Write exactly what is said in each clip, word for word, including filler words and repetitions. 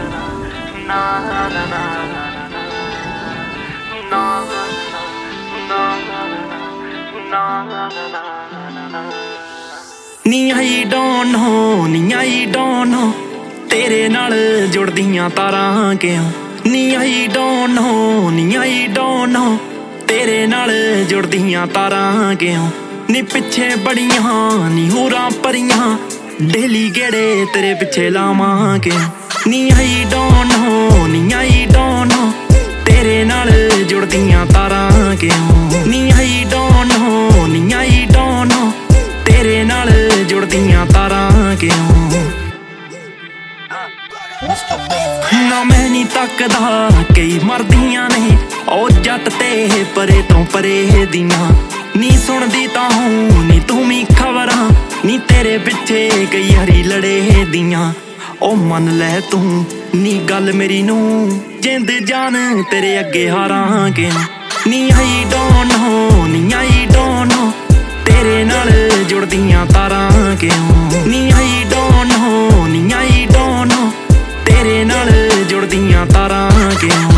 ਨੀ I don't know ਨੀ I don't know ਤੇਰੇ ਨਾਲ ਜੁੜਦੀਆਂ ਤਾਰਾਂ ਕਿਉਂ ਨੀ ਆਈ ਡੋਂਟ ਨੋ ਨੀ ਆਈ ਡੋਂਟ ਨੋ ਤੇਰੇ ਨਾਲ ਜੁੜਦੀਆਂ ਤਾਰਾਂ ਕਿਉਂ ਨੀ ਪਿੱਛੇ ਬੜੀਆਂ ਨੀ ਹੋਰਾਂ ਪਰੀਆਂ ਡੇਲੀ ਗੇੜੇ ਤੇਰੇ ਪਿੱਛੇ ਲਾਵਾਂ ਕਿਉਂ ਨੀ ਆਈ ਡੋਂਟ ਨੋ ਨੀ ਆਈ ਡੋਂਟ ਨੋ ਤੇਰੇ ਨਾਲ ਜੁੜਦੀਆਂ ਤਾਰਾਂ ਕਿਉਂ ਨੀ ਆਈ ਡੋਂਟ ਨੋ ਨੀ ਆਈ ਡੋਂਟ ਨੋ ਤੇਰੇ ਨਾਲ ਜੁੜਦੀਆਂ ਤਾਰਾਂ ਕਿਉਂ ਨਾ ਮੈਂ ਨੀ ਤੱਕਦਾ ਕਈ ਮਰਦੀਆਂ ਨੇ ਉਹ ਜੱਟ ਤੇ ਪਰੇ ਤੋਂ ਪਰੇ ਦੀਆਂ ਨੀ ਸੁਣਦੀ ਤਾਂ ਹੂੰ ਨੀ ਤੂੰ ਵੀ ਖਬਰਾਂ ਨੀ ਤੇਰੇ ਪਿੱਛੇ ਕਈ ਹਰੀ ਲੜੇ ਦੀਆਂ ਉਹ ਮੰਨ ਲੈ ਤੂੰ ਨੀ ਗੱਲ ਮੇਰੀ ਨੂੰ ਜਿੰਦ ਜਾਨ ਤੇਰੇ ਅੱਗੇ ਹਾਰਾਂ ਕਿਉਂ ਨੀ ਆਈ ਡੋਂਟ ਨੋ ਨੀ ਆਈ ਡੋਂਟ ਨੋ ਤੇਰੇ ਨਾਲ ਜੁੜਦੀਆਂ ਤਾਰਾਂ ਕਿਉਂ ਨੀ ਆਈ ਡੋਂਟ ਨੋ ਨੀ ਆਈ ਡੋਂਟ ਨੋ ਤੇਰੇ ਨਾਲ ਜੁੜਦੀਆਂ ਤਾਰਾਂ ਕਿਉਂ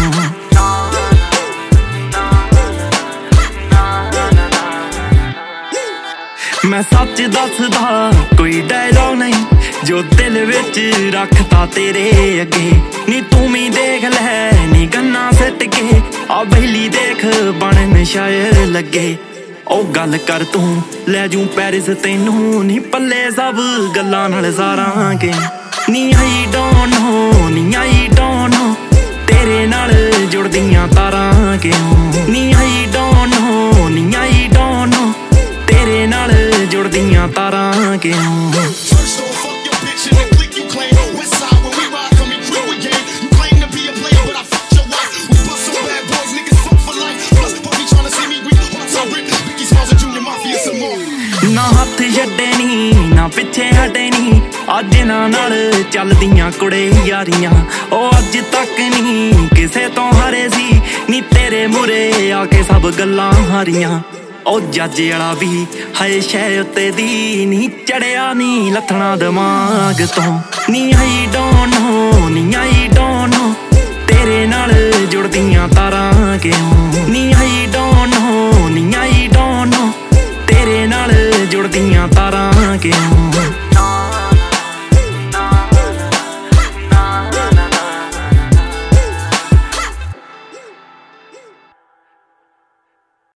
ਮੈਂ ਸੱਚ ਦੱਸਦਾ ਕੋਈ ਡਾਇਲੌਗ ਨਹੀਂ ਜੋ ਦਿਲ ਵਿੱਚ ਰੱਖਤਾ ਤੇਰੇ ਅੱਗੇ ਨੀ ਤੂੰ ਵੀ ਦੇਖ ਲੈ ਨੀ ਗੰਨਾ ਸਿੱਟ ਕੇ ਆ ਬਹਿਲੀ ਦੇਖ ਬਣਨ ਸ਼ਾਇਰ ਲੱਗੇ ਉਹ ਗੱਲ ਕਰ ਤੂੰ ਲੈ ਜੂ ਪੈਰਿਸ ਤੈਨੂੰ ਨੀ ਪੱਲੇ ਸਭ ਗੱਲਾਂ ਨਾਲ ਸਾਰਾਂ ਕੇ ਨੀ ਆਈ ਡੋਂਟ ਨੋ ਨੀ ਆਈ ਡੋਂਟ ਨੋ ਤੇਰੇ ਨਾਲ ਜੁੜਦੀਆਂ ਤਾਰਾਂ ਕਿਉਂ ਨੀ ਆਈ ਡੋਂਟ ਨੋ ਨੀ ਆਈ ਡੋਂਟ ਨੋ ਤੇਰੇ ਨਾਲ ਜੁੜਦੀਆਂ ਤਾਰਾਂ ਕਿਉਂ ਨਾ ਹੱਥ ਛੱਡੇ ਨੀ ਨਾ ਪਿੱਛੇ ਹਟੇ ਨੀ ਅੱਜ ਇਹਨਾਂ ਨਾਲ ਚੱਲਦੀਆਂ ਕੁੜੇ ਯਾਰੀਆਂ ਉਹ ਅੱਜ ਤੱਕ ਨੀ ਕਿਸੇ ਤੋਂ ਹਾਰੇ ਸੀ ਨੀ ਤੇਰੇ ਮੂਰੇ ਆ ਕੇ ਸਭ ਗੱਲਾਂ ਹਾਰੀਆਂ ਉਹ ਜੱਜ ਵਾਲਾ ਵੀ ਹਏ ਸ਼ੈ ਉੱਤੇ ਦੀ ਨੀ ਚੜਿਆ ਨੀ ਲੱਥਣਾ ਦਿਮਾਗ ਤੋਂ ਨੀ ਆਈ ਡੋਂਟ ਨੋ ਨੀ